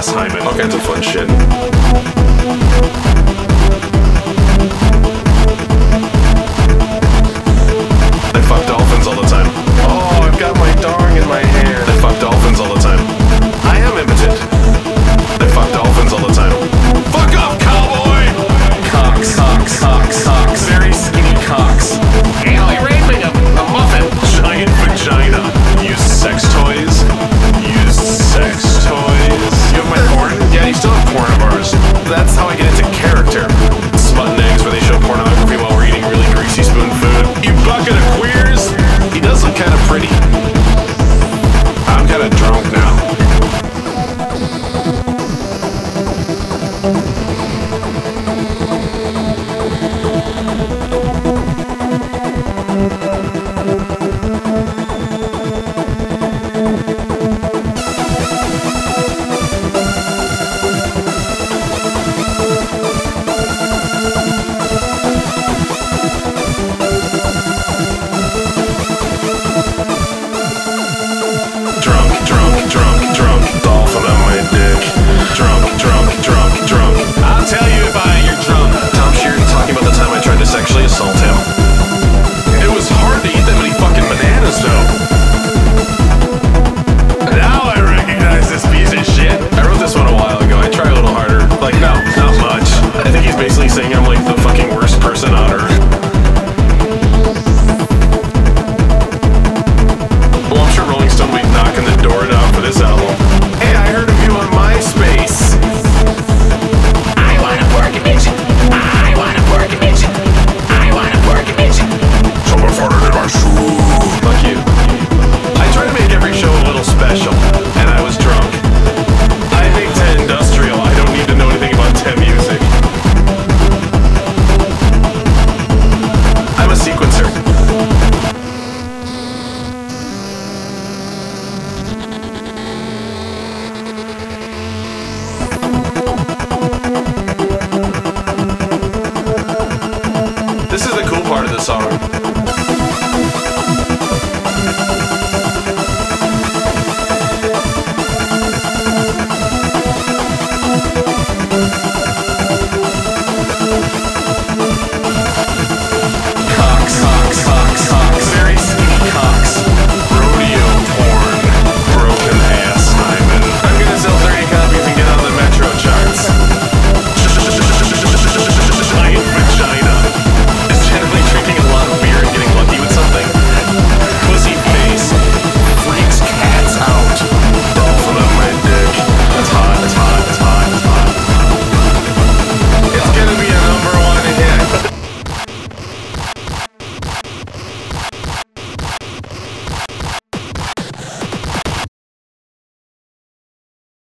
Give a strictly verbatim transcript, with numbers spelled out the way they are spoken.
ass hymen, all kinds of fun shit. They fuck dolphins all the time. Oh, I've got my dong in my hand. They fuck dolphins all the time. I am impotent. They fuck dolphins all the time. Fuck off, cowboy! Cocks, cocks, cocks, cocks. Very skinny cocks. Hey, you're raping a, a muffin. Giant vagina. Use sex toys. Use sex toys. You have my porn? Yeah, you still have porn of ours. That's how I get into character. Smutting eggs where they show pornography while we're eating really greasy spoon food. You bucket of queers! He does look kind of pretty. I'm kind of drunk now. Sexually assault him. It was hard to eat that many fucking bananas though. Now I recognize this piece of shit. I wrote this one a while ago. I try a little harder. Like, no, not much. I think he's basically saying I'm